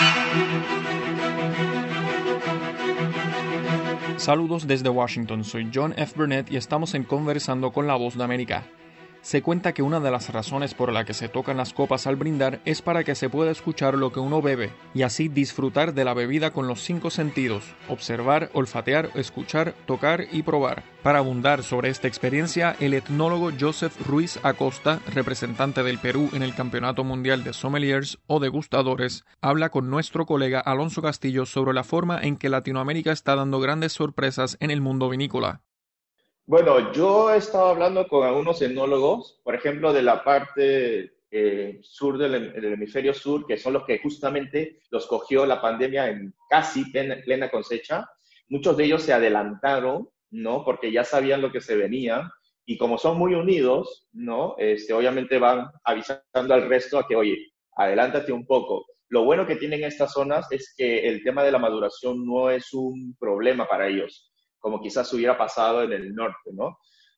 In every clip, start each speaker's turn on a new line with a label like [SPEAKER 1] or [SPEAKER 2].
[SPEAKER 1] Saludos desde Washington, soy John F. Burnett y estamos en Conversando con la Voz de América. Se cuenta que una de las razones por la que se tocan las copas al brindar es para que se pueda escuchar lo que uno bebe y así disfrutar de la bebida con los 5 sentidos: observar, olfatear, escuchar, tocar y probar. Para abundar sobre esta experiencia, el etnólogo Joseph Ruiz Acosta, representante del Perú en el Campeonato Mundial de Sommeliers o Degustadores, habla con nuestro colega Alonso Castillo sobre la forma en que Latinoamérica está dando grandes sorpresas en el mundo vinícola.
[SPEAKER 2] Bueno, yo he estado hablando con algunos enólogos, por ejemplo, de la parte sur del hemisferio sur, que son los que justamente los cogió la pandemia en casi plena cosecha. Muchos de ellos se adelantaron, ¿no? Porque ya sabían lo que se venía y como son muy unidos, ¿no? Obviamente van avisando al resto a que, oye, adelántate un poco. Lo bueno que tienen estas zonas es que el tema de la maduración no es un problema para ellos, como quizás hubiera pasado en el norte, ¿no?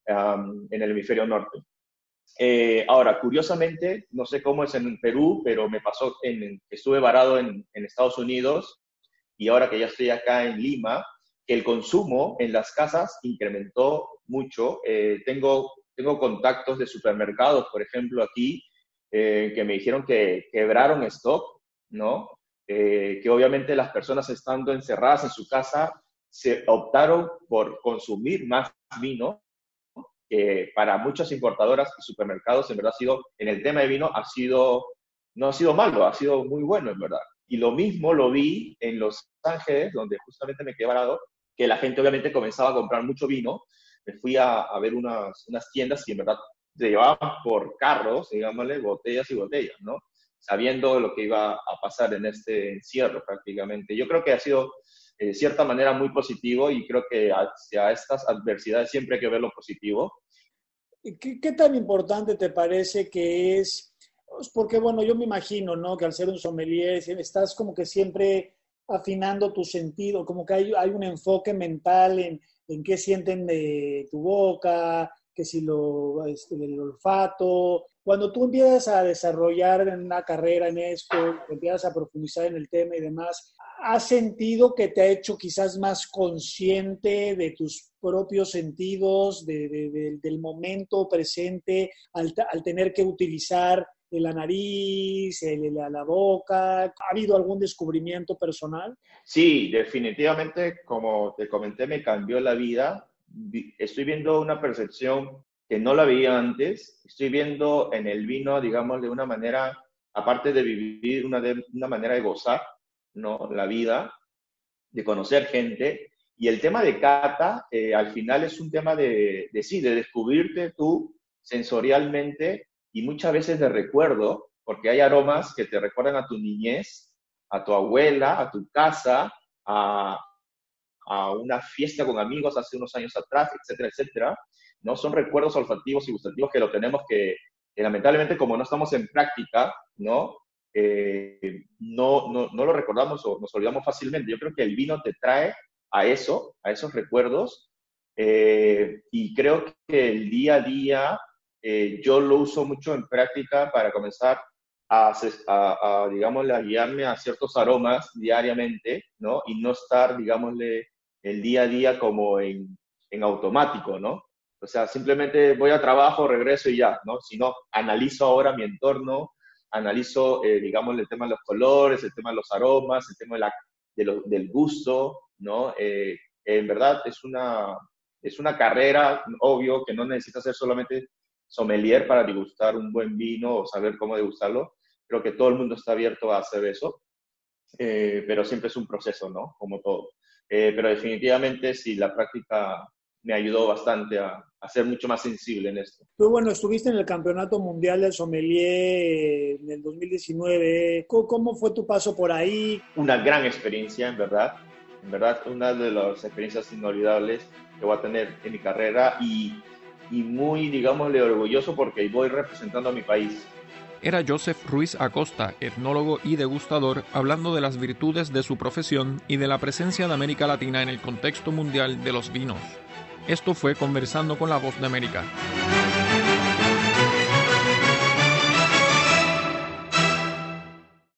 [SPEAKER 2] En el hemisferio norte. Ahora, curiosamente, no sé cómo es en Perú, pero me pasó, estuve varado en Estados Unidos y ahora que ya estoy acá en Lima, que el consumo en las casas incrementó mucho. Tengo contactos de supermercados, por ejemplo, aquí, que me dijeron que quebraron stock, ¿no? Que obviamente las personas estando encerradas en su casa se optaron por consumir más vino, que para muchas importadoras y supermercados en verdad ha sido, en el tema de vino, no ha sido malo, ha sido muy bueno en verdad. Y lo mismo lo vi en Los Ángeles, donde justamente me quedé varado, que la gente obviamente comenzaba a comprar mucho vino. Me fui a ver unas tiendas y en verdad se llevaban por carros, digámosle, botellas y botellas, ¿no? Sabiendo lo que iba a pasar en este encierro prácticamente. Yo creo que ha sido de cierta manera muy positivo y creo que hacia estas adversidades siempre hay que ver lo positivo.
[SPEAKER 3] ¿Qué tan importante te parece que es? Pues porque, bueno, yo me imagino, ¿no? Que al ser un sommelier estás como que siempre afinando tu sentido, como que hay un enfoque mental en qué sienten de tu boca, que si el olfato. Cuando tú empiezas a desarrollar una carrera en esto, empiezas a profundizar en el tema y demás, ¿has sentido que te ha hecho quizás más consciente de tus propios sentidos, del momento presente, al tener que utilizar la nariz, la boca? ¿Ha habido algún descubrimiento personal?
[SPEAKER 2] Sí, definitivamente, como te comenté, me cambió la vida. Estoy viendo una percepción que no la veía antes. Estoy viendo en el vino, digamos, de una manera, aparte de vivir una manera de gozar, ¿no? La vida, de conocer gente. Y el tema de cata, al final es un tema sí, de descubrirte tú sensorialmente y muchas veces de recuerdo, porque hay aromas que te recuerdan a tu niñez, a tu abuela, a tu casa, a, a una fiesta con amigos hace unos años atrás, etcétera, etcétera. ¿No? Son recuerdos olfativos y gustativos que lo tenemos que lamentablemente, como no estamos en práctica, ¿no? No lo recordamos o nos olvidamos fácilmente. Yo creo que el vino te trae a esos recuerdos, y creo que el día a día yo lo uso mucho en práctica para comenzar digámosle, a guiarme a ciertos aromas diariamente, ¿no? Y no estar, digámosle, el día a día como en automático, ¿no? O sea, simplemente voy a trabajo, regreso y ya, ¿no? Sino analizo ahora mi entorno, analizo, digamos, el tema de los colores, el tema de los aromas, el tema del gusto, ¿no? En verdad es una carrera, obvio, que no necesitas ser solamente sommelier para degustar un buen vino o saber cómo degustarlo. Creo que todo el mundo está abierto a hacer eso, pero siempre es un proceso, ¿no? Como todo. Pero definitivamente sí, la práctica me ayudó bastante a ser mucho más sensible en esto.
[SPEAKER 3] Tú, bueno, estuviste en el Campeonato Mundial del Sommelier en el 2019. ¿Cómo fue tu paso por ahí?
[SPEAKER 2] Una gran experiencia, en verdad. En verdad, una de las experiencias inolvidables que voy a tener en mi carrera y muy, digámosle, orgulloso porque voy representando a mi país.
[SPEAKER 1] Era Joseph Ruiz Acosta, etnólogo y degustador, hablando de las virtudes de su profesión y de la presencia de América Latina en el contexto mundial de los vinos. Esto fue Conversando con la Voz de América.